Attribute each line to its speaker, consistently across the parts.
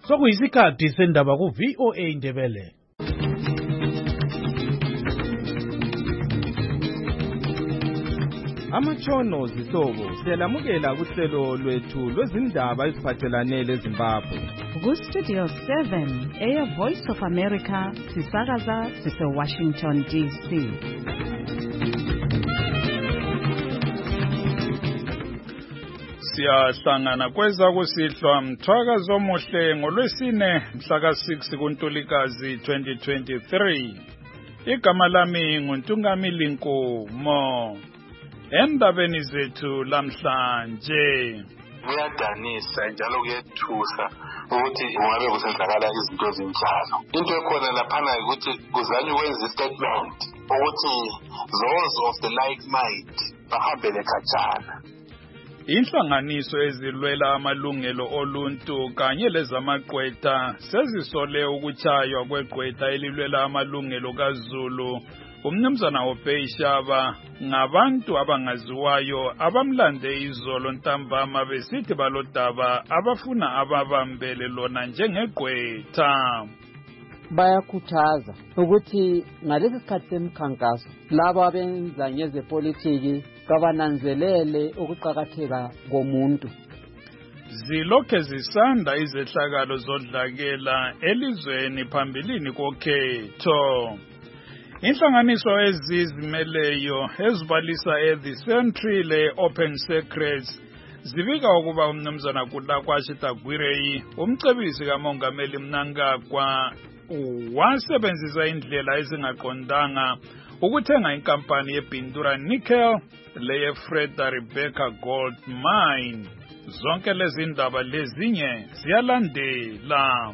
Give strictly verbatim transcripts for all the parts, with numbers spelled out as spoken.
Speaker 1: Sokuyisikhathi sendaba ku V O A Ndebele.
Speaker 2: Amatshono zihlobo siyalamukela kuhlelo lwethu lwezindaba eziphathelane leZimbabwe.
Speaker 3: Ku Studio seven, Air Voice of America, sisakaza sise Washington D C.
Speaker 4: Siyahlangana kweza kusihlwa mthwakazo omuhle ngolwesine mhla ka six kuNtulikazi twenty twenty-three. Igama lami nguNtungamili Nkomo. Endabeni zethu lamhlanje
Speaker 5: kuyadanisa njalo kuyethusa ukuthi ungabe kusenzakala izinto ezinjalo. Into ekhona laphana ukuthi kuzanywe ukwenza istatement ukuthi those of the like mind bahambele khatshana.
Speaker 4: Inhlanganiso ezilwela amalungelo oluntu kanye lezamagqwetha sezisole ukutshaywa kwegqwetha elilwela amalungelo kaZulu umnumzana uBeyshaba ngabantu abangaziwayo abamlande izolo ntambama besithi balodaba abafuna ababambele lona njengegqwetha.
Speaker 6: Bayakhuthaza ukuthi ngalesi sikhathi semkhankaso labo abenza ngezepolitiki kabananzelele ukuqhakatheka komuntu.
Speaker 4: Zilokhe zisanda izehlakalo zodlakela elizweni phambilini kokhetho. Inhlanganiso ezizimeleyo ezibalisa eThe Century le-Open Secrets zibika ukuba umnumzana Kudakwashi Tagwirei umcebisi kamongameli Mnangagwa wasebenzisa indlela ezingaqondanga ukuthenga inkampani yeBintura Nickel leye-Freda Rebecca Gold Mine. Zonke lezi ndaba lezinye ziyalandela.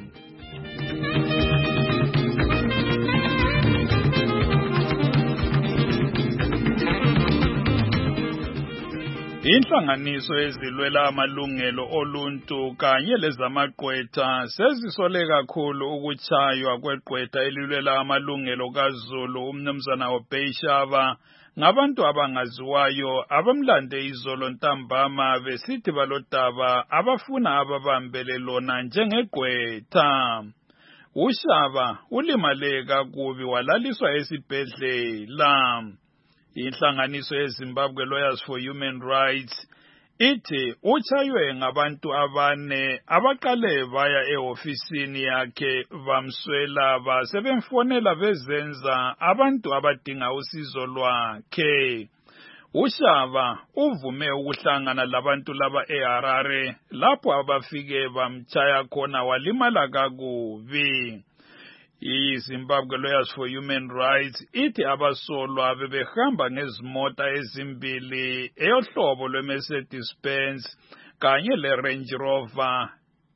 Speaker 4: Inhlanganiso ezilwela amalungelo oluntu kanye lezamagqwetha sezisole kakhulu ukutshaywa kwegqwetha elilwela amalungelo kaZulu umnumzana uBeyshaba ngabantu abangaziwayo abamlande izolo ntambama besithi balodaba abafuna ababambele lona njengegqwetha. Ushaba ulimale kakubi walaliswa esibhedlela. Inhlanganiso yeZimbabwe Lawyers for Human Rights ithi utshaywe ngabantu abane abaqale baya ehofisini yakhe bamswela basebemfonela bezenza abantu abadinga usizo lwakhe. Ushaba uvume ukuhlangana labantu laba eHarare lapho abafike bamtshaya khona walimala kakubi. iZimbabwe Lawyers for Human Rights ithi abasolwa bebehamba ngezimota ezimbili eyohlobo lweMercedes-Benz kanye leRange Rover.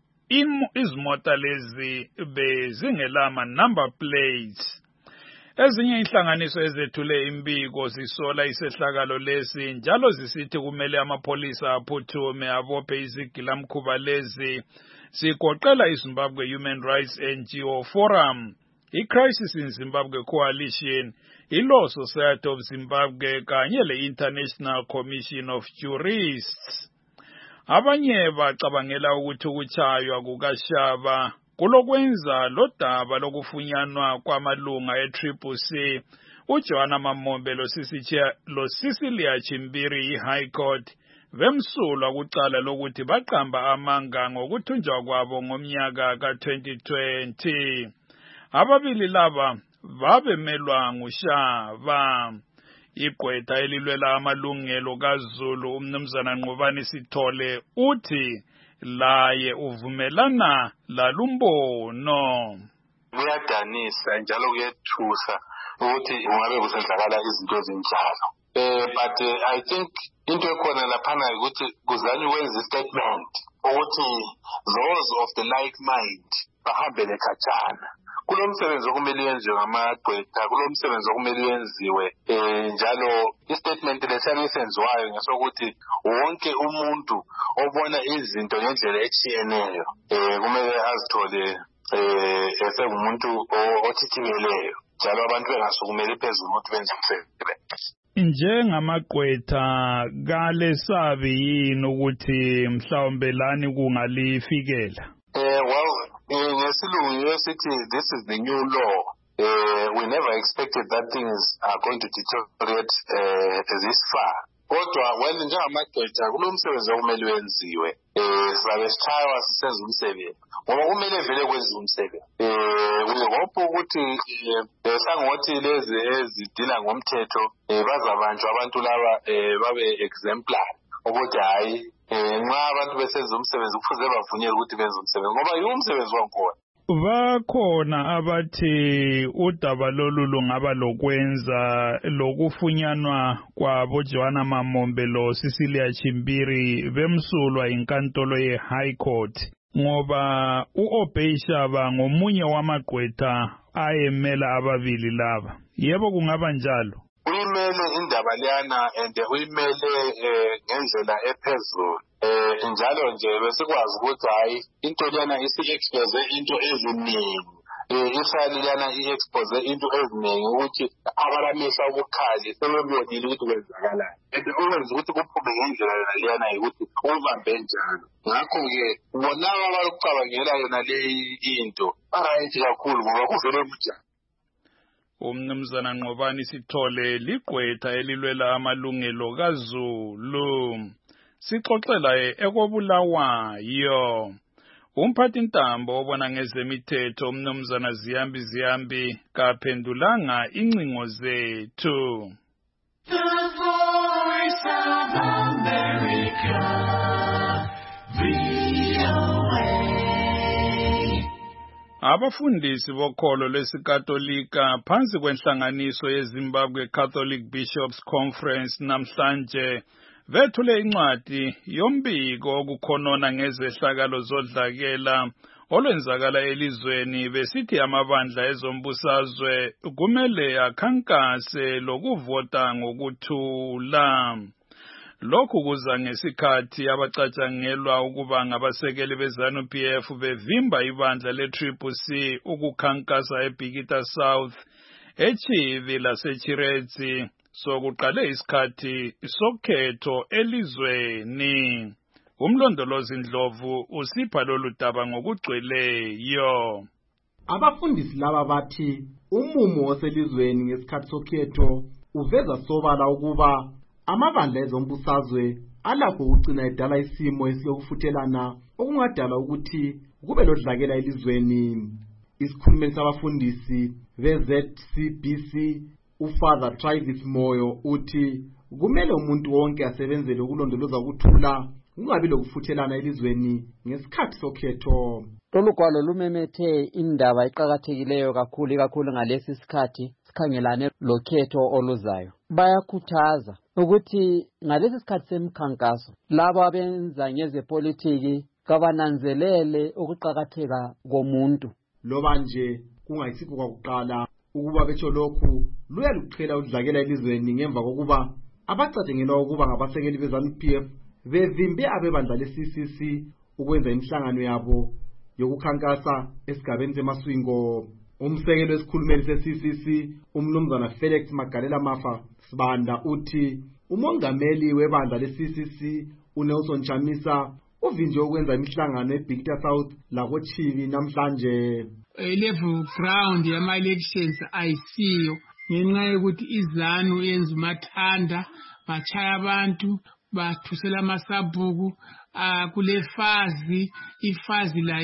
Speaker 4: Izimota lezi bezingelama number plates. Ezinye inhlanganiso ezethule imbiko zisola isehlakalo lesi njalo zisithi kumele amapolisa aphuthume abophe izigilamkhuba lezi. Sigoqela iZimbabwe Human Rights N G O Forum, iCrisis in Zimbabwe Coalition, iLaw Society of Zimbabwe kanye le-International Commission of Jurists. Abanye bacabangela ukuthi ukutshaywa kukashaba kulokwenza lodaba lokufunyanwa kwamalunga e-Triple C uJohana Mamombe loCecilia Chimbiri i-High Court bemsulwa kucala lokuthi baqamba amanga ngokuthunjwa kwabo ngomnyaka ka twenty twenty. Ababili laba babemelwa nguShaba. Igqwetha elilwela amalungelo kaZulu umnumzana Nqobani Sithole uthi laye uvumelana lalumbono.
Speaker 5: Kuyadanisa njalo kuyethusa ukuthi ungabe kusenzakala izinto ezinjalo. Eh but uh, I think into ekhona laphana ukuthi kuzanywe ukwenza istatement ukuthi those of the like mind bahambele khatshana. Kulo msebenzi okumele yenziwe ngamagqwetha, kulo msebenzi okumele yenziwe eh njalo istatement lesenziwayo ngesokuthi wonke umuntu obona izinto ngendlela etshiyeneyo eh kumele azithole eh esengumuntu othithimeleyo njalo abantu bengasukumeli phezulu ukuthi benze umsebenzi.
Speaker 4: Njengamagqwetha kalesabi yini ukuthi mhlawumbe lani kungalifikela?
Speaker 5: Eh well ngesilungu sithi this is the new law. Uh, we never expected that things are going to deteriorate uh, this far. Kodwa well njengamadoda kulo msebenzi okumele wenziwe eh sabe sithawa sisenza umsebenzi ngoba kumele vele kwenziwe umsebenzi eh uhope ukuthi sangothi lezi ezidila ngomthetho bazabanjwa abantu laba babe exemplar ukuthi hayi nxa abantu besenza umsebenzi kufuze bavunyelwe ukuthi benze umsebenzi ngoba yiwo umsebenzi wakhona.
Speaker 4: Bakhona abathi udaba lolu lungaba lokwenza lokufunyanwa kwabo Joanna Mamombe lo Cecilia Chimbiri bemsulwa inkantolo ye High Court ngoba uObeyishaba ngomunye wamagqwetha ayemela ababili laba. Yebo kungaba njalo.
Speaker 5: Uyimele indaba leyana and uyimele ngendlela ephezulu. Eh njalo nje besikwazi ukuthi hayi into lena isi-expose into eziningi. Eh ifile lena i-expose into eziningi ukuthi abalamisa ubukhali sebebonile ukuthi kwenzakalani. And ukwenza ukuthi kuphume ngendlela leyana ukuthi ubambe njalo. Ngakho ke bona abakucabangela yona le into right kakhulu ngoba kuvele kujani.
Speaker 4: Umnumzana Nqobani Sithole ligqwetha elilwela amalungelo kaZulu. Sixoxela ekobulawayo. Umphathi ntambo obona ngezemithetho umnumzana Ziyambi Ziyambi kaphendulanga incingo zethu.
Speaker 7: The Voice of America, V O A.
Speaker 4: Abafundisi bokholo lwesikatolika phansi kwenhlanganiso yeZimbabwe Catholic Bishops Conference namhlanje vethule incwadi yombiko okukhonona ngezehlakalo zodlakela olwenzakala elizweni besithi amabandla ezombusazwe kumele akhankase lokuvota ngokuthula. Lokhu kuza ngesikhathi abacatshangelwa ukuba ngabasekeli beZANU P F bevimba ibandla le-Triple C ukukhankasa eBikita South, eChivi laseChiredzi sokuqale isikhathi sokhetho elizweni. Umlondolozi Ndlovu usipha lolu daba ngokugcweleyo.
Speaker 8: Abafundisi laba bathi umumo oselizweni ngesikhathi sokhetho uveza sobala ukuba amabandla ezombusazwe alakho ukugcina edala isimo esiyokufuthelana okungadala ukuthi kube lodlakela elizweni. Isikhulumeli sabafundisi be-Z C B C uFather Travis Moyo uthi kumele umuntu wonke asebenzele ukulondoloza ukuthula kungabi lokufuthelana elizweni ngesikhathi sokhetho.
Speaker 6: Lolu gwalo lumemethe indaba eqhakathekileyo kakhulu kakhulu ngalesi sikhathi sikhangelane lokhetho oluzayo. Bayakhuthaza ukuthi ngalesi sikhathi semkhankaso labo abenza ngezepolitiki kabananzelele ukuqhakatheka komuntu.
Speaker 8: Loba nje kungayisikho kwakuqala ukuba betho lokhu luyaluqhela udlakela elizweni ngemva kokuba abacatshangelwa ukuba ngabasekeli beZANU P F bevimbe abebandla le-C C C ukwenza imihlangano yabo yokukhankasa esigabeni seMaswingo. Umsekeli wesikhulumeli se-C C C umnumzana Felix Magalela Mafa Sibanda uthi umongameli webandla le-C C C uNelson Chamisa uvinje ukwenza imihlangano eBikita South lakoChivi namhlanje.
Speaker 9: Level ground yama-elections ayisiyo ngenxa yokuthi iZANU yenza umathanda bachaya abantu bathusela amasabhuku kule fazi ifazi la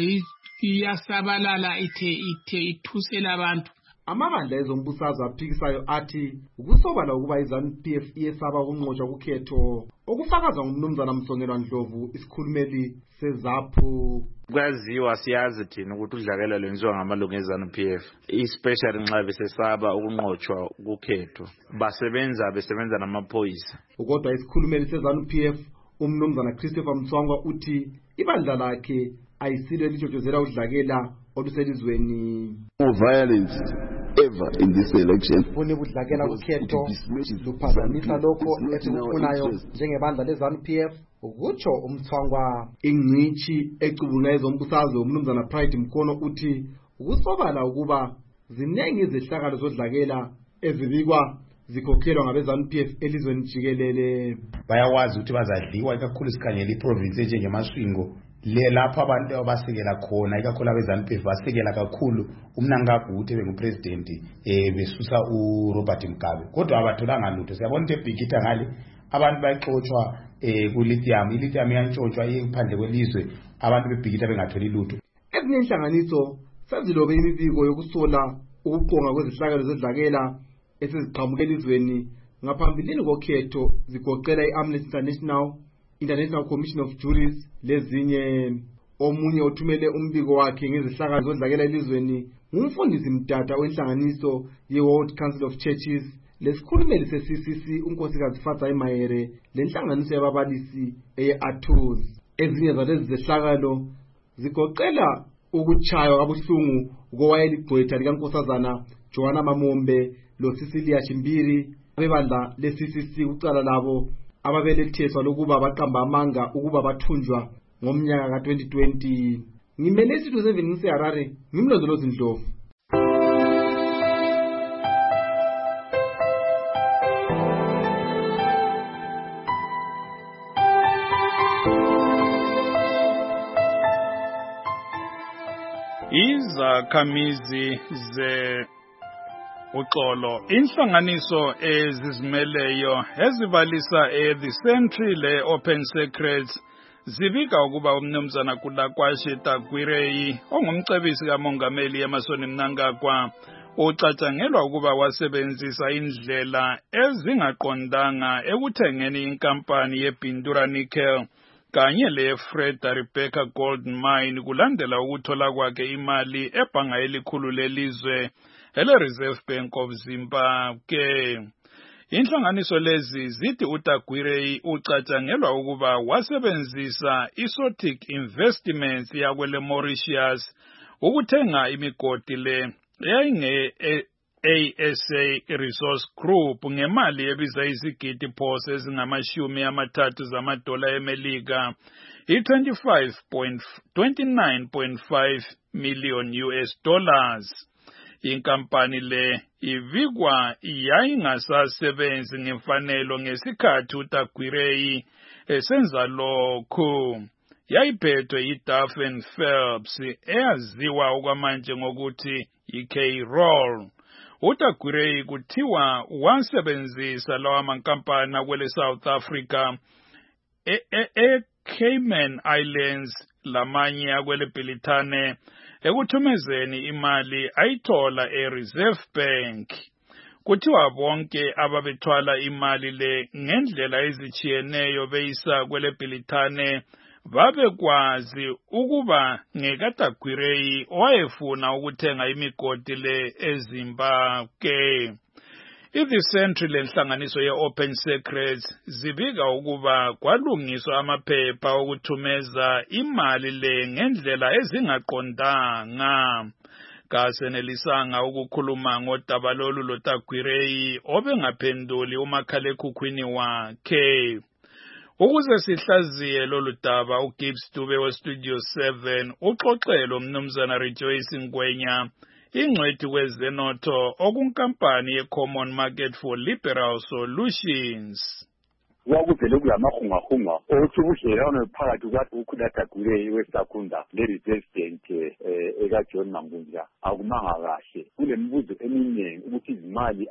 Speaker 9: iyasabalala ithe ithe ithusela abantu.
Speaker 8: Amabandla ezombusazwe aphikisayo athi ukusobala ukuba iZANU P F iyesaba ukunqotshwa kukhetho okufakazwa ngumnumzana Msongelwa Ndlovu isikhulumeli seZAPU.
Speaker 10: Kwaziwa siyazi thina ukuthi udlakela lwenziwa ngamalungu eZANU P F especially nxa besesaba ukunqotshwa kukhetho basebenza besebenza namaphoyisa.
Speaker 8: Kodwa isikhulumeli seZANU P F umnumzana Christopher Mtswangwa uthi ibandla lakhe ayisilo elitshotshozela udlakela oluselizweni.
Speaker 11: No violence ever in this election.
Speaker 8: Kunibudlakela kukhetho luphazamisa lokho esikufunayo njengebandla leZANU P F ukutsho uMthwangwa. Ingcithi ecubungula ezombusazwe umnumzana Pride Mkono uthi ukusobala ukuba zinengi izehlakalo zodlakela ezibikwa zikhokhelwa ngabeZANU P F elizweni jikelele.
Speaker 12: Bayawazi ukuthi bazadliwa ikakhulu sikhangela iprovince enjengeMaswingo le lapha abantu abasekela khona ikakhulu abeZANU-P F basekela kakhulu umnankaguthe bengupresident eh besusa uRobert Mugabe kodwa abatholanga lutho siyabona ukuthi ebhikitha ngale abantu baxoxwa eh ku lithium ilithium iyantshontshwa iphandle kwelizwe abantu bebhikitha bengatholi lutho.
Speaker 8: Ezinye inhlanganiso sazilobe imibiko yokusola ukuqonga kwezihlakalo zedlakela esiziqhamuke elizweni ngaphambilini kokhetho zigoqela i-Amnesty International, International Commission of Juries lezinye. Omunye othumele umbiko wakhe ngezihlakalo zodlakela elizweni ngumfundisi Mdada wenhlanganiso ye-World Council of Churches lesikhulumeli se-C C C unkosikazi Fatsa Mayere lenhlanganiso yababalisi eye-Athos. Ezinye zalezi zehlakalo zigoqela ukuchaywa kabuhlungu kowayeligqwetha likaNkosazana Joanna Mamombe lo Cecilia Chimbiri abebandla le-C C C kucala labo ababeletheswa lokuba baqamba amanga ukuba bathunjwa ngomnyaka ka twenty twenty. Ngimele isithu seven ngiseHarare ngimlondolozi Ndlovu.
Speaker 4: Izakhamizi ze uxolo inhlanganiso ezizimeleyo ezibalisa e-The Century le-Open Secrets zibika ukuba umnumzana Kudakwashi Tagwirei ongumcebisi kamongameli eMasoni Mnangagwa ucatshangelwa ukuba wasebenzisa indlela ezingaqondanga ekuthengeni inkampani yeBintura Nickel kanye le-Fred Rebecca Gold Mine kulandela ukuthola kwakhe imali ebhanga elikhulu lelizwe ele-Reserve Bank of Zimbabwe. Inhlanganiso lezi zithi uTagwirei ucatshangelwa ukuba wasebenzisa iSotic Investments yakwele Mauritius ukuthenga imigodi le eyayinge A S A Resource Group ngemali ebiza izigidi phose ezingamashumi amathathu zamadola eMelika i-twenty-nine point five million U S dollars. Inkampani le ivikwa yayingasasebenzi ngemfanelo ngesikhathi uTagwirei esenza lokhu. Yayiphethwe yiDuff and Phelps eyaziwa okwamanje ngokuthi i-K-Roll. uTagwirei kuthiwa wasebenzisa lawa mankampani akwele South Africa e-Cayman Islands lamanye akwele Bhilithane ekuthumezeni imali ayithola e-Reserve Bank. Kuthiwa bonke ababethwala imali le ngendlela ezichiyeneyo beyisa kwele Bhilithane babekwazi ukuba ngekaTagwirei owayefuna ukuthenga imigodi le eZimbabwe. I-The Century lenhlanganiso ye-Open Secrets zibika ukuba kwalungiswa amaphepha okuthumeza imali le ngendlela ezingaqondanga. Kasenelisanga ukukhuluma ngodaba lolu loTagwirei obengaphenduli umakhalekhukhwini wakhe. Ukuze sihlaziye lolu daba uGibbs Dube weStudio seven uxoxelo umnumzana Rejoice Ngwenya ingcwethi kwezenotho okunkampani ye-Common Market for Liberal Solutions.
Speaker 13: Wakuvele kulamahungahunga othi ubudlelwano phakathi kwathi uKhulataGwirei weSakhunda le-Reserve Bank ekaJohn Mangundla akumanga kahle. Kulemibuzo eminingi ukuthi izimali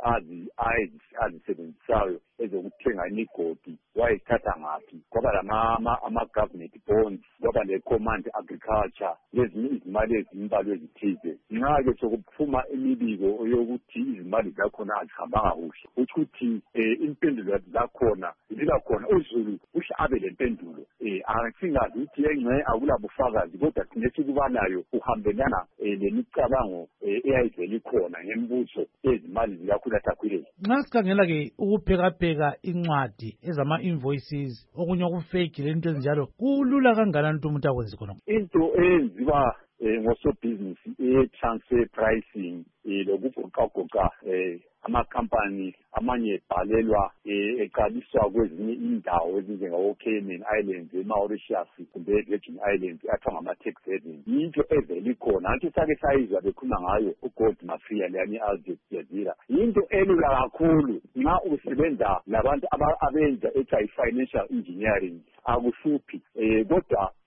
Speaker 13: azisebenzisayo ezokuthenga imigodi wayithatha ngaphi. Kwaba lama ama-government bonds, kwaba le-Command Agriculture, lezinye izimali ezimbalwa ezithize. Nxa-ke sokuphuma imibiko yokuthi izimali zakhona azihambanga kuhle, ukuthi impendulo zakhona zila khona uZulu usho abe lempendulo. Eh angisingazi ukuthi engce akulabufakazi kodwa thina sikubalayo uhambelana lemicabango eyayivele ikhona ngembuso ezimali zikaKhulataGwirei.
Speaker 1: Nxa sikhangela ke ukuphekapheka incwadi ezama invoices okunye okufake lento ezinjalo kulula kangakanani umuntu akwenze khona?
Speaker 13: Into eyenziwa ngosobhizinisi e-transfer pricing lokugoqagoqa amakhampani amanye ebhalelwa eqaliswa kwezinye indawo ezinjengawo-Cayman Islands, eMauritius kumbe e-Virgin Islands athiwa ngama-tax havens. Yinto evele ikhona anti sake sayizwa bekhuluma ngayo uGold Mafia leyani i-Al Jazeera. Yinto elula kakhulu nxa usebenza labantu abenza ethi financial engineering akuhluphi, kodwa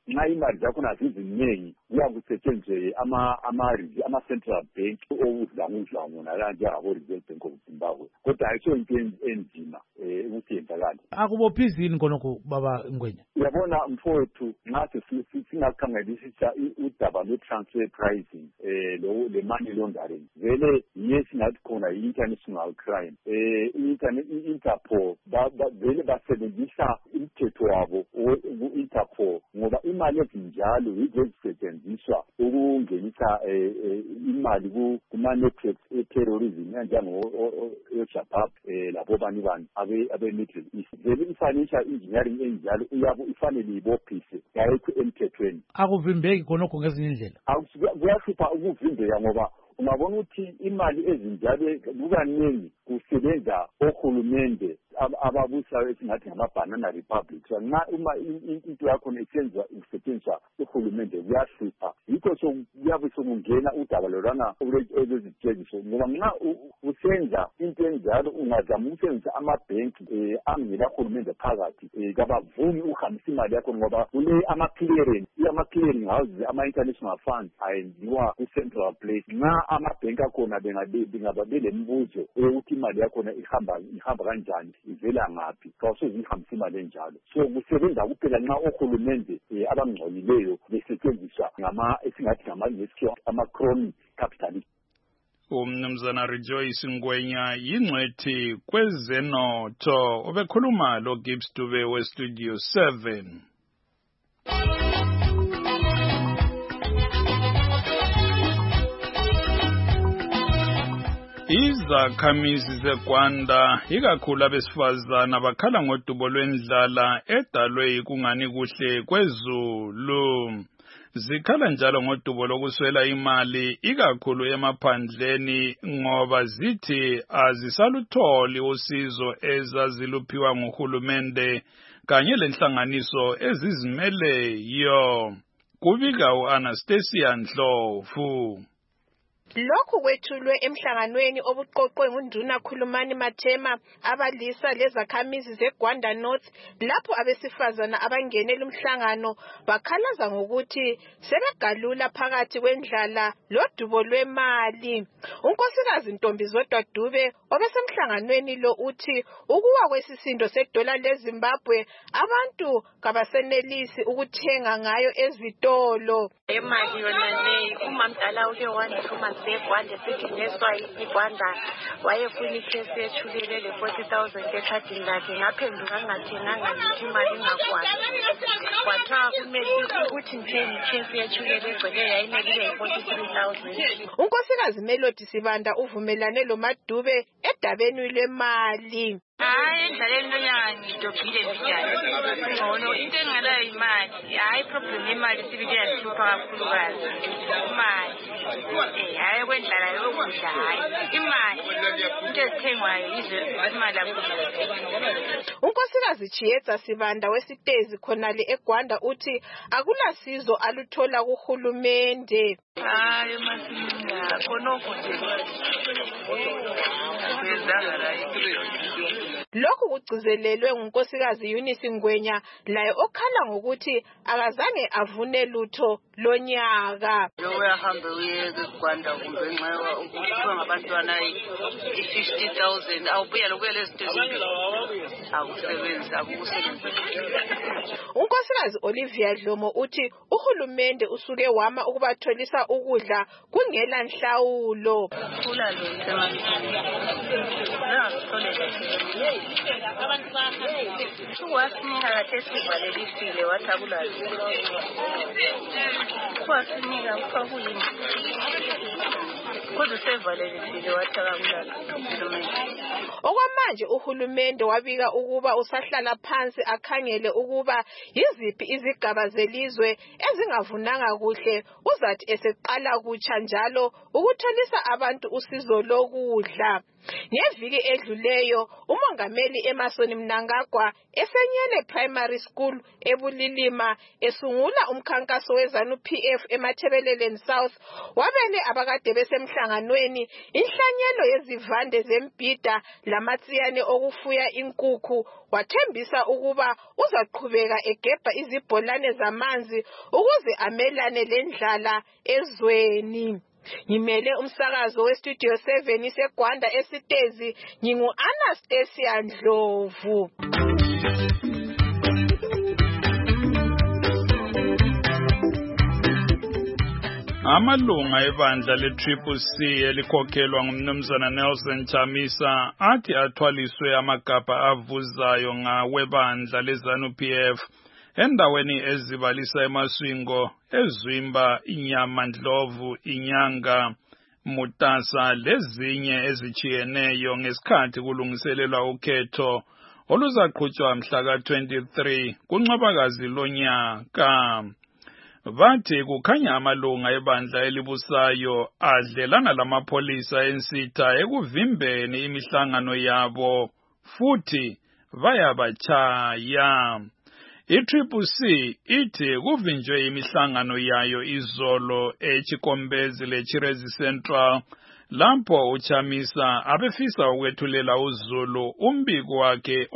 Speaker 13: nxa imali zakhona ziziningi kuyakusetshenziswe ama ama ama central bank okudlangudlangu nalanje Reserve Bank of Zimbabwe kodwa ayisho into enzima eh ukuthi yenzakala
Speaker 1: akubophizini khonokho baba Ngwenya
Speaker 13: uyabona mfowethu nxa singakhangelisisa udaba lwe-transfer pricing eh lo le money laundering vele yesingathi khona i-international crime eh i-Interpol vele basebenzisa umthetho wabo u-Interpol ngoba imali ezinjalo yizo ezisetshenziswa ukungenisa imali kuma-networks e-terrorism enjengo-Shabab labo bani bani abe-Middle East vele i-financial engineering enjalo uyabe ifanele ibophise yayikho emthethweni
Speaker 1: akuvimbeki khonokho ngezinye indlela
Speaker 13: kuyahlupha ukuvimbeka ngoba ungabona ukuthi imali ezinjalo kukaningi kusebenza ohulumende ababusayo esingathi ngama-banana republics nxa uma into yakho isenziwa isetshenziswa uhulumende kuyahlupha yikho kuyabe sekungena udaba lolwana olwezitsheniso ngoba nxa usenza into enjalo ungazama ukusebenzisa amabhenki um angela hulumende phakathi kabavumi uhambisa imali yakho ngoba kule ama-clearing ama-clearing houses ama-international funds ayenziwa ku-central place nxa amabhenki akhona bengaba belembuzo ukuthi imali yakhona ihamba ihamba kanjani ivela ngaphi kawusuzihambisa imali enjalo so kusebenza kuphela nxa ohulumende abangcolileyo besetshenziswa ngama esingathi ngama-ngesikhiwa ama-crony capitalist.
Speaker 4: Umnumzana Rejoice Ngwenya yingcwethi kwezenotho obekhuluma lo Gibbs Dube we Studio seven. Izakhamizi zeGwanda ikakhulu abesifazana bakhala ngodubo lwendlala edalwe yikungani kuhle kwezulu. Zikhala njalo ngodubo lokuswela imali ikakhulu emaphandleni ngoba zithi azisalutholi usizo ezaziluphiwa nguhulumende kanye lenhlanganiso ezizimeleyo. Kubika u-Anastasia Ndlovu.
Speaker 14: Lokhu kwethulwe emhlanganweni obuqoqwe ngunduna Khulumani Mathema abalisa lezakhamizi zeGwanda North lapho abesifazana abangenela umhlangano bakhalaza ngokuthi sebegalula phakathi kwendlala lodubo lwemali. Unkosikazi Ntombizodwa Dube obesemhlanganweni lo uthi ukuwa kwesisindo sedola leZimbabwe abantu kabasenelisi ukuthenga ngayo ezitolo.
Speaker 15: Imali yona le umamdala uke wanithuma seGwanda sithi neswa iGwanda wayefuna ikhesi ethulile le forty thousand ekhadini lakhe ngaphenduka ngingathenganga ngithi imali ingakwazi kwathiwa kumele ukuthi ngithenge ikhesi ethulile egcwele yayimele forty three thousand.
Speaker 14: Unkosikazi Melody Sibanda uvumelane lo Madube edabeni lwemali.
Speaker 15: Hayi endlaleni lonyaka ngidobhile njani ngono into engalayo imali hayi problem imali sibike yahlupha kakhulukazi imali eh hayi kwendlala yokudla hayi imali into ezithengwayo yizo imali yakudla.
Speaker 14: Unkosikazi Chiyetsa Sibanda wesitezi khonale eGwanda uthi akulasizo aluthola kuhulumende.
Speaker 15: Hayi masinga khonokho nje
Speaker 14: lokhu kugcizelelwe ngunkosikazi Eunice Ngwenya laye okhala ngokuthi akazange avune lutho lonyaka.
Speaker 15: Uyahambe uye eGwanda kumbe nxa ukuthiwa ngabantwana i-fifty thousand awubuya lokuyela ezitezini akusebenzi akusebenzi.
Speaker 14: Unkosikazi Olivia Dlomo uthi uhulumende usuke wama ukubatholisa ukudla kungela nhlawulo.
Speaker 15: Kula lo semali Wasinika kahle sivalelisile wathakulazi. Wasinika kwakuyini. Kodwa sevalelisile wathakulazi.
Speaker 14: Okwamanje uhulumende wabika ukuba usahlala phansi akhangele ukuba yiziphi izigaba zelizwe ezingavunanga kuhle uzathi eseqala kutsha njalo ukutholisa abantu usizo lokudla. Ngeviki edluleyo umongameli Emmerson Mnangagwa esenyele primary school eBulilima esungula umkhankaso weZANU-P F eMathebeleleni South wabele abakade besemhlanganweni inhlanyelo yezivande zembida lamatsiyane okufuya inkukhu wathembisa ukuba uzaqhubeka egebha izibholane zamanzi ukuze amelane lendlala ezweni. Ngimele umsakazo westudio seven iseGwanda esitezi ngingu Anastasia Ndlovu.
Speaker 4: Amalunga ebandla le-Triple C elikhokhelwa ngumnumzana Nelson Chamisa athi athwaliswe amagabha avuzayo ngawebandla leZANU-P F endaweni ezibalisa eMaswingo, eZwimba, iNyama, Ndlovu, iNyanga, Mutasa lezinye ezichiyeneyo ngesikhathi kulungiselelwa ukhetho oluzaqhutshwa mhla ka twenty-three kuNcwabakazi lonyaka. Bathi kukhanya amalunga ebandla elibusayo adlelana lamapolisa ensitha ekuvimbeni imihlangano yabo futhi bayabachaya. I-Triple C ithi kuvinjwe imihlangano yayo izolo eChikombezi leChirezi Central lapho uChamisa abefisa ukwethulela uZulu umbiko wakhe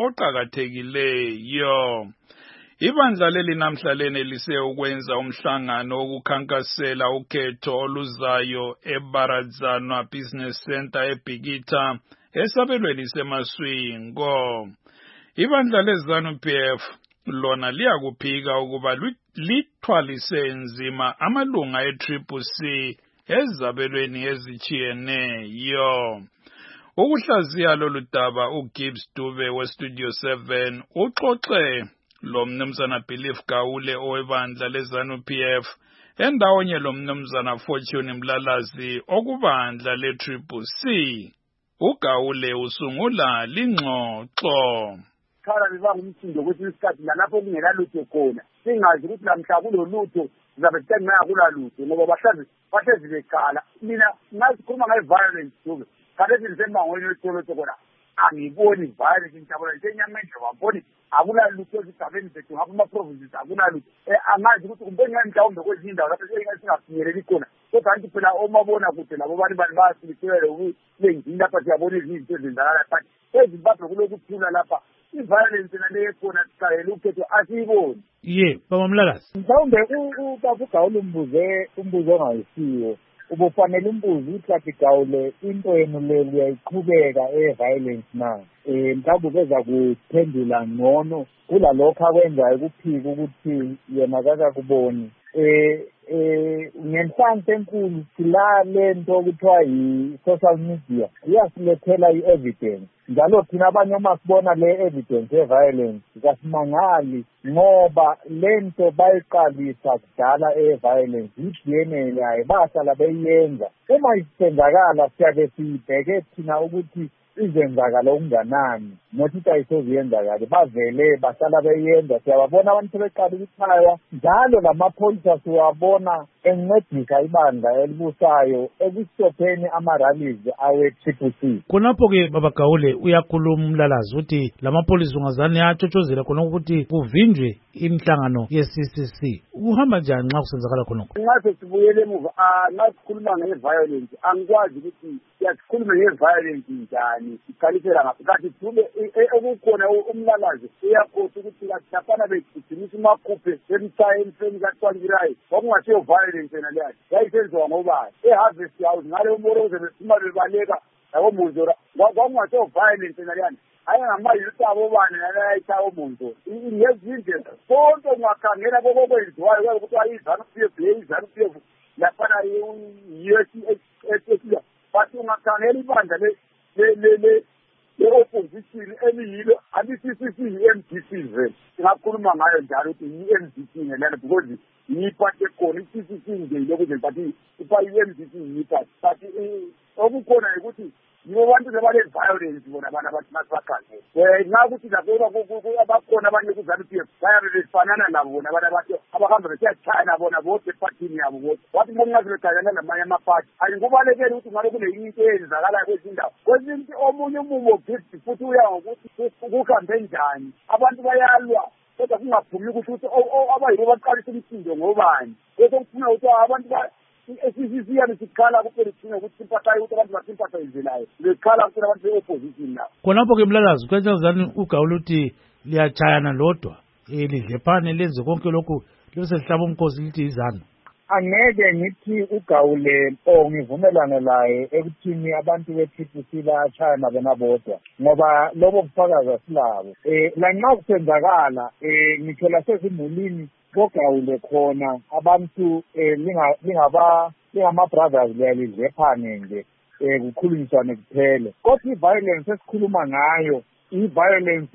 Speaker 4: oqhakathekileyo. Ibandla leli namhla lenelise ukwenza umhlangano wokukhankasela ukhetho oluzayo eBaradzanwa Business Center eBhikitha esabelweni seMaswingo. Ibandla leZANU-P F lona liyakuphika ukuba lithwalise nzima amalunga e-Triple C ezabelweni ezichiyeneyo. Ukuhlaziya lolu daba uGibbs Dube weStudio seven uxoxe lo mnumzana Belief Gawule owebandla leZANU-P F endawonye lo mnumzana Fortune Mlalazi okubandla le-Triple C. uGawule usungula lingxoxo.
Speaker 16: Khala bebangumsindo ukuthi isikhathi lapho kungela lutho khona singazi ukuthi lamhla kulolutho zabe sengaya kulalutho ngoba bahlazi bahlezi bekhala. Mina ngasikhuluma ngeviolence Dube kalethi lisemangweni wesitolo khona angiboni violence ngijabula njenyamendlo waboni akulalutho esigabeni zethu ngapha ama-provinces akulalutho angazi ukuthi kumbeni mhlawumbe kwezinye indawo lapho singafinyeleli khona kodwa anti phela omabona kude labo bantu bantu bayasilikele ukuyengini lapha siyabona ezinye izinto ezenzakala but eZimbabwe kulokuthula lapha i-violence naleyo khona sicayela ukhetho asiyiboni.
Speaker 1: Ye baba Mlalazi
Speaker 17: mhlawumbe ubaba uGawule umbuze umbuzo ongayisiyo ubufanele umbuzo ukuthi Gawule into yenu le uyayiqhubeka e-violence na eh mhlawumbe beza kuphendula ngcono kulalokho akwenzayo kuphika ukuthi yena akakuboni eh eh ngenhlanhla enkulu sila lento okuthiwa yi-social media iyasilethela i-evidence njalo thina abanye uma sibona le evidence ye-violence kasimangali ngoba lento bayiqalisa kudala e-violence i-D N A yayo bahlala beyenza uma isenzakala siyabe siyibheke thina ukuthi izenzakala okunganani nokuthi ayisoziyenzakala bavele bahlala beyenza siyababona abantu sebeqala ukuchaywa njalo lamapholisa siwabona encedisa ibandla elibusayo ekustopheni ama-rallies awe-Triple C.
Speaker 1: Khonapho-ke baba Gawule uyakhuluma Mlalazi ukuthi lamapolisa ungazane atshotshozela khona ukuthi kuvinjwe imihlangano ye-C C C. Uhamba njani nxa kusenzakala khonokho?
Speaker 16: Ngathi sibuyele emuva nxa sikhuluma nge-violence angikwazi ukuthi siyakhuluma nge-violence njani sikhalisela ngaphi kanti Dube okukhona uMlalazi uyakhosa ukuthi kahlapana begijimisa umakhuphe emchaye emfeni kaTwangirayi okungasiyo violence yena leyo yayisenziwa ngobani e-Harvest House ngale umoroze besima bebaleka labomonzora kwakungasiyo violence yena leyana hayi ngamayuthi abobani nalayichaya omonzora ngezinje konke ungakhangela kokokwenziwayo kuyabe kuthiwa i-ZANU-P F i-ZANU-P F laphana yiyo but ungakhangela ibandla le le-opposition eliyilo ali-C C C yi-M D C vele singakhuluma ngayo njalo ukuthi yi-M D C ngelana because yiphathi ekhona i-C C C nje yilokuze but i-M D C yiphathi but okukhona ukuthi yibo bantu lebale-violence bona abantu abathi masibakhangele um nxa ukuthi lapho bakhona abanye ku-ZANU-P F bayabe befanana nabo bona abantu abathi abahamba besiyatshayana bona bodwa ephathini yabo bodwa wathi boncazi bekhangana namanye amaphathi ani kubalekele ukuthi ngabe kuneyinye into eyenzakalayo kwezinye indawo kwezinye omunye umumo gift futhi uya ngokuthi kuhambe njani abantu bayalwa kodwa kungaphumi ukuthi ukuthi abayibo baqalisa umsindo ngobani bese kufuna ukuthi abantu esisiyani sikhala kuphela thina ukuthi simpathayo ukuthi abantu basimpathayizelayo lekhala kuphela abantu be-opposition la
Speaker 1: khonapho-ke Mlalazi kwenzazani ugawula uthi liyatshayana lodwa um lidlephane lenze konke lokhu libe selihlaba umkhosi lithi izanu
Speaker 17: angeke ngithi ugawule o ngivumelane laye ekuthini abantu be-T P C bayatshayana bona bodwa ngoba lobo bufakazi asilabo um lanxa kusenzakala um ngithola sezimulini kogawule khona abantu um lingama-brothers liyalidlephane nje um kukhulunyiswane kuphele kodwa i-violence esikhuluma ngayo i-violence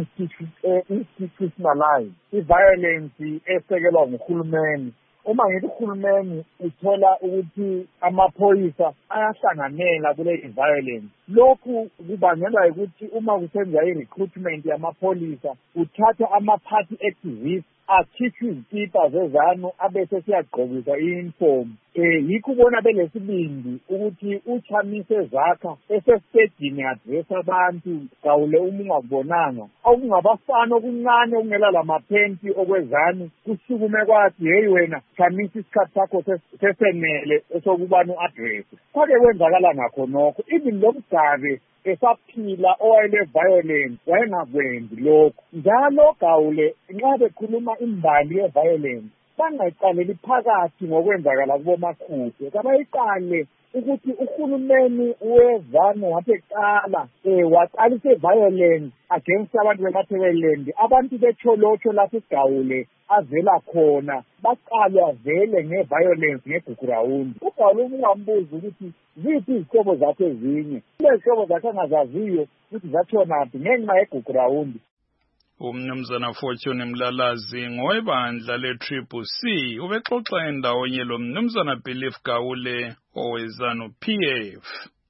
Speaker 17: e-institutionalized i-violence esekelwa nguhulumeni uma ngithi uhulumeni uthola ukuthi amaphoyisa ayahlanganela kule violence lokhu kubangelwa ukuthi uma kusenziwa i-recruitment yamapholisa uthatha ama-party activists akhishwe izikipa zezanu abese siyagqokisa i-uniform um yikho ubona belesibindi ukuthi uchamise zakha esesitedini adress abantu gawule uma ungakubonanga okungabafana okuncane okungela la maphenti okwezanu kusukume kwathi heyi wena chamisa isikhathi sakho sesenele esokubani u-adress kwake kwenzakala ngakho nokho even lo mgabe esaphila owayele-violence wayengakwenzi lokhu njalo gawule nxa bekhuluma imbali ye-violence bangayiqaleli phakathi ngokwenzakala kubomakhude kabayiqale ukuthi uhulumeni wezanu wathi eqala um waqalisa i-violence against abantu bemathebeleland abantu betsholotsho lapho igawule avela khona baqalwe avele nge-violence ngegugurawundi ugawule ungambuza ukuthi ziphi izihlobo zakhe ezinye kule zihlobo zakhe angazaziyo ukuthi zatshonaphi ngenxa yegugurawundi
Speaker 4: umnumzana Fortune Mlalazi ngowebandla le-Triple C ubexoxa endawonye lo mnumzana Belief Gawule owe-ZANU-P F.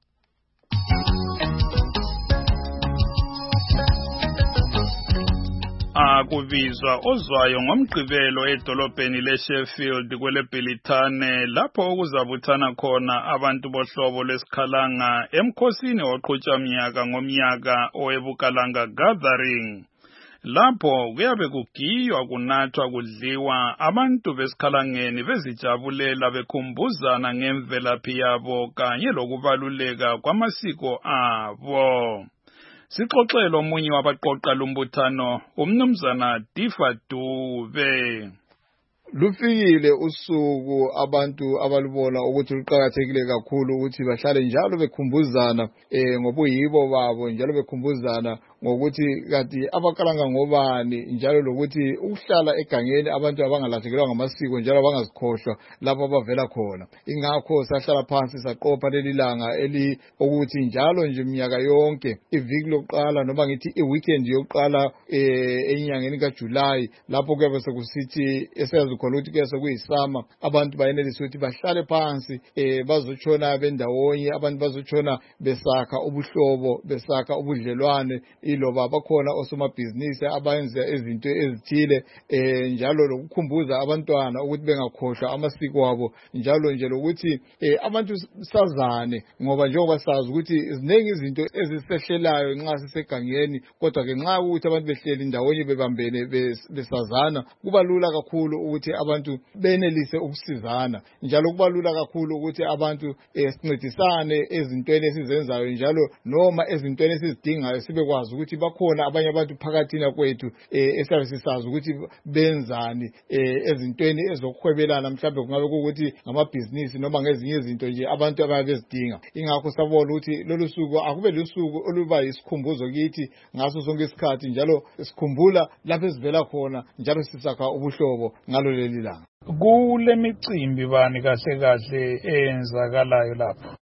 Speaker 4: Akubizwa ozwayo ngomgqibelo edolobheni leSheffield kweleBhilithane lapho okuzabuthana khona abantu bohlobo lwesikhalanga emkhosini oqhutshwa mnyaka ngomnyaka owebukalanga gathering. Lapho kuyabe kugiywa kunathwa kudliwa abantu besikhalangeni bezijabulela bekhumbuzana ngemvelaphi yabo kanye lokubaluleka kwamasiko abo. Sixoxele omunye wabaqoqa lumbuthano umnumzana Difa Dube.
Speaker 18: Lufikile usuku abantu abalubona ukuthi luqhakathekile kakhulu ukuthi bahlale njalo bekhumbuzana eh ngobuyibo babo njalo bekhumbuzana ngokuthi kanti abakalanga ngobani njalo lokuthi ukuhlala egangeni abantu abangalahlekelwa ngamasiko njalo abangazikhohlwa lapho abavela khona. Ingakho sahlala phansi saqopha leli langa eli ukuthi njalo nje iminyaka yonke iviki lokuqala noma ngithi iweekend yokuqala eh enyangeni kaJuly lapho kuyabe sekusithi eseyazi khona ukuthi kuyase kuyisama abantu bayenelisa ukuthi bahlale phansi eh bazotshona bendawonye abantu bazotshona besakha ubuhlobo besakha ubudlelwane iloba bakhona osomabhizinisi abayenza izinto ezithile eh njalo lokukhumbuza abantwana ukuthi bengakhohlwa amasiko abo njalo nje lokuthi eh abantu sazane ngoba njengoba sazi ukuthi izinengi izinto ezisehlelayo nxa sisegangeni kodwa ke nxa ukuthi abantu behleli ndawonye bebambene besazana kuba lula kakhulu ukuthi abantu benelise ukusizana njalo kuba lula kakhulu ukuthi abantu sincedisane ezintweni esizenzayo njalo noma ezintweni esizidingayo sibekwazi ukuthi bakhona abanye abantu phakathina kwethu esiyabe sisazi ukuthi benzani ezintweni ezokuhwebelana mhlawumbe kungabe ukuthi ngamabhizinisi noma ngezinye izinto nje abantu ababe bezidinga. Ingakho sabona ukuthi lolu suku akube lusuku oluba isikhumbuzo kithi ngaso sonke isikhathi njalo sikhumbula lapho esivela khona njalo sisakha ubuhlobo ngalo leli langa.
Speaker 4: Kule micimbi bani kahle kahle eyenzakalayo lapho?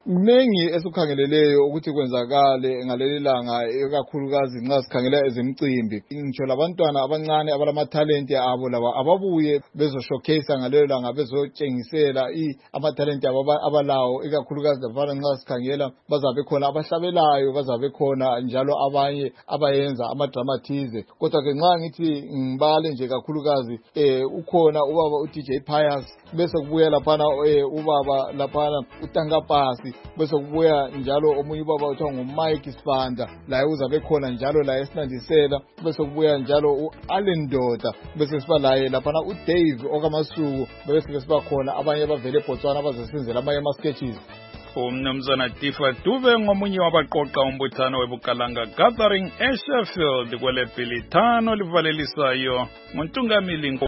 Speaker 18: Kuningi esukhangeleleyo ukuthi kwenzakale ngaleli langa ekakhulukazi nxa sikhangela ezemicimbi. Ngitsho labantwana abancane abalamathalente abo laba ababuye bezo-showcase ngalelo langa bezotshengisela amathalente abo abalawo ikakhulukazi lafana nxa sikhangela bazabe khona abahlabelayo bazabe khona njalo abanye abayenza amadramathize. Kodwa ke nxa ngithi ngibale nje kakhulukazi eh ukhona ubaba u-D J Pius bese kubuya laphana ubaba laphana uTankapasi bese kubuya njalo omunye ubaba uthiwa nguMike Sibanda laye uzabe khona njalo la esinandisela bese kubuya njalo uAllen Ndoda bese siba laye laphana uDave okamasuku bese siba khona abanye abavele eBotswana abazosenzela amanye ama-sketches.
Speaker 4: Umnumzana Tifa Dube ngomunye wabaqoqa umbuthano weBukalanga Gathering eSheffield kwele Bhilithano livalelisayo nguNtungamili